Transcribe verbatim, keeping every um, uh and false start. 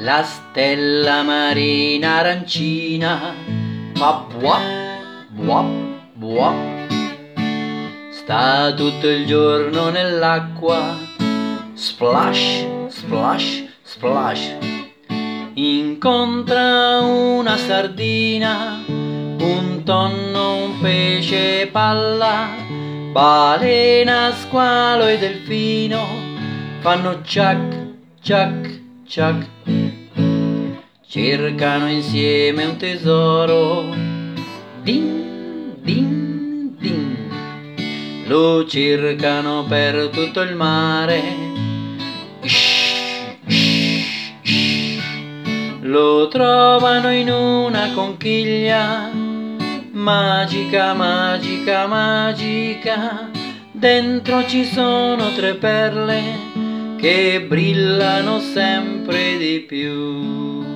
La stella marina arancina fa buap, buap, buap. Sta tutto il giorno nell'acqua, splash, splash, splash. Incontra una sardina, un tonno, un pesce palla, balena, squalo e delfino fanno ciac, ciac, ciac. Cercano insieme un tesoro, din, din, din. Lo cercano per tutto il mare, shh, shh, shh. Lo trovano in una conchiglia, magica, magica, magica. Dentro ci sono tre perle che brillano sempre di più.